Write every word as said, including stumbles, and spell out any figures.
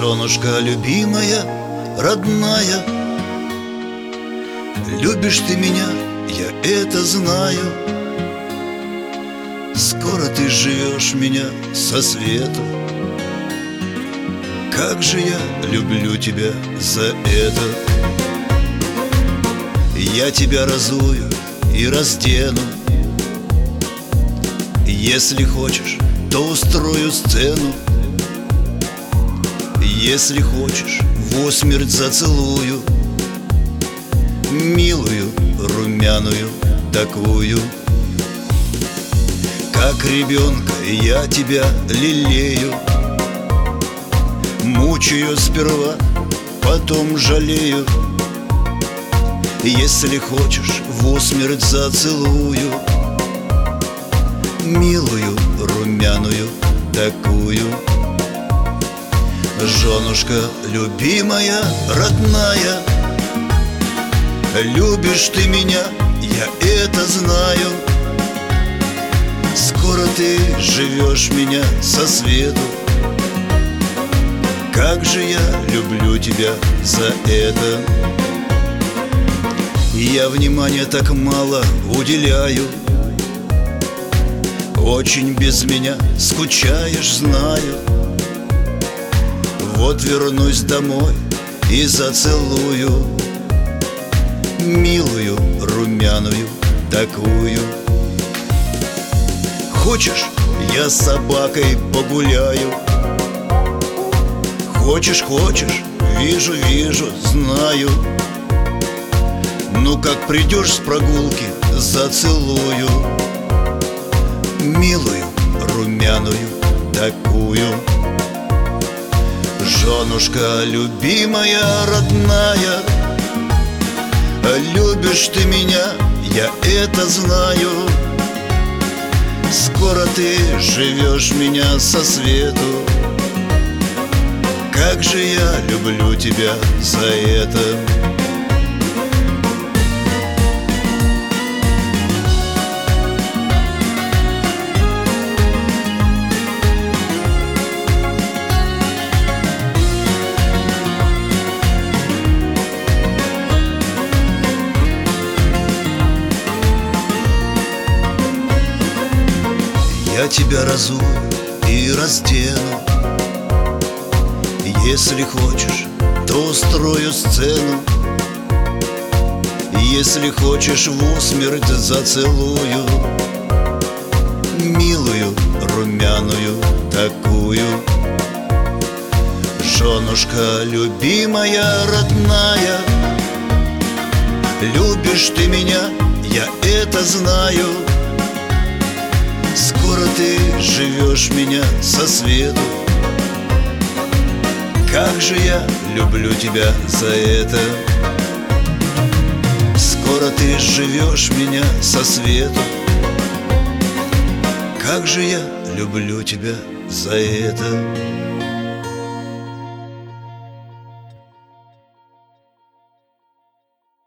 Женушка любимая, родная, любишь ты меня, я это знаю. Скоро ты живешь меня со свету. Как же я люблю тебя за это. Я тебя разую и раздену. Если хочешь, то устрою сцену. Если хочешь, восмерть зацелую милую, румяную такую. Как ребенка я тебя лелею, мучаю сперва, потом жалею. Если хочешь, восмерть зацелую милую, румяную такую. Женушка любимая, родная, любишь ты меня, я это знаю. Скоро ты живешь меня со свету. Как же я люблю тебя за это. Я внимания так мало уделяю. Очень без меня скучаешь, знаю. Вот вернусь домой и зацелую милую, румяную такую. Хочешь, я с собакой погуляю? Хочешь, хочешь, вижу, вижу, знаю. Ну как придешь с прогулки, зацелую милую, румяную такую. Женушка любимая, родная, любишь ты меня, я это знаю. Скоро ты живешь меня со свету. Как же я люблю тебя за это. Я тебя разую и раздену. Если хочешь, то устрою сцену. Если хочешь, восмерть зацелую милую, румяную такую. Женушка любимая, родная, любишь ты меня, я это знаю. Скоро ты живешь меня со свету. Как же я люблю тебя за это. Скоро ты живешь меня со свету. Как же я люблю тебя за это.